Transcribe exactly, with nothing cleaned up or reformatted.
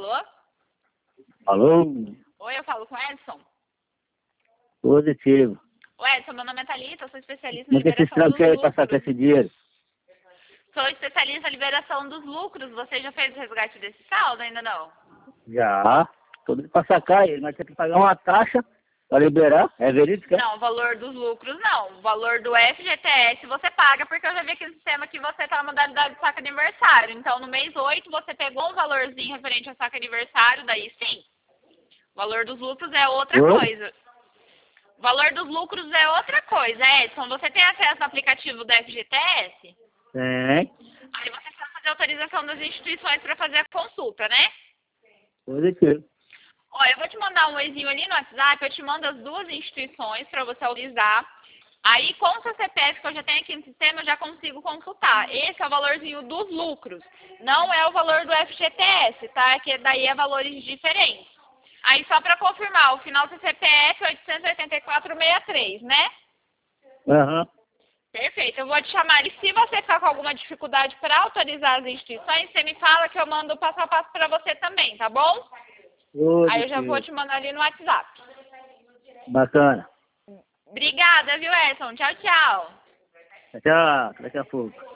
Alô? Alô? Oi, eu falo com o Edson. Positivo. O Edson, meu nome é Thalita, eu sou especialista em Como é que esse liberação trampo dos quer passar com lucros. esse dinheiro? Sou especialista em liberação dos lucros. Você já fez o resgate desse saldo? Ainda não? Já. Tudo pra sacar ele, mas tem que pagar uma taxa pra liberar. É verídico? é? Não, o valor dos lucros não. O valor do F G T S você paga, porque eu já vi aqui no sistema que você está na modalidade de saque aniversário. Então, no mês oito, você pegou um valorzinho referente ao saque aniversário, daí sim. O valor dos lucros é outra Oi? coisa. O valor dos lucros é outra coisa, Edson. Você tem acesso ao aplicativo do F G T S? Tem. Aí você precisa fazer autorização das instituições para fazer a consulta, né? Positivo. Ó, eu vou te mandar um oizinho ali no WhatsApp, eu te mando as duas instituições para você autorizar. Aí, com o seu C P F que eu já tenho aqui no sistema, eu já consigo consultar. Esse é o valorzinho dos lucros. Não é o valor do F G T S, tá? Que daí é valores diferentes. Aí, só para confirmar, o final do C P F é oitocentos e oitenta e quatro sessenta e três, né? Aham. Perfeito, eu vou te chamar. E se você ficar com alguma dificuldade para autorizar as instituições, você me fala que eu mando o passo a passo para você também, tá bom? Aí eu já vou Positivo. te mandar ali no WhatsApp. Bacana. Obrigada, viu, Edson? Tchau, tchau. Tchau. Daqui a pouco.